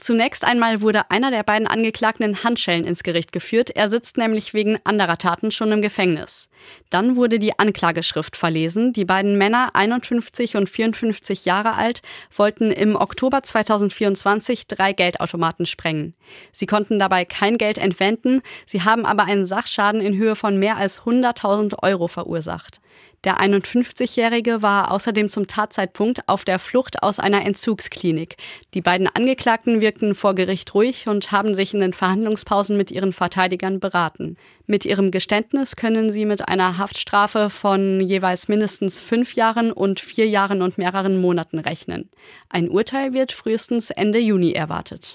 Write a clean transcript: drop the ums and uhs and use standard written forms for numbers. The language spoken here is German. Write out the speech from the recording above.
Zunächst einmal wurde einer der beiden Angeklagten in Handschellen ins Gericht geführt. Er sitzt nämlich wegen anderer Taten schon im Gefängnis. Dann wurde die Anklageschrift verlesen. Die beiden Männer, 51 und 54 Jahre alt, wollten im Oktober 2024 3 Geldautomaten sprengen. Sie konnten dabei kein Geld entwenden. Sie haben aber einen Sachschaden in Höhe von mehr als 100.000 Euro verursacht. Der 51-Jährige war außerdem zum Tatzeitpunkt auf der Flucht aus einer Entzugsklinik. Die beiden Angeklagten wirkten vor Gericht ruhig und haben sich in den Verhandlungspausen mit ihren Verteidigern beraten. Mit ihrem Geständnis können sie mit einer Haftstrafe von jeweils mindestens 5 Jahren und 4 Jahren und mehreren Monaten rechnen. Ein Urteil wird frühestens Ende Juni erwartet.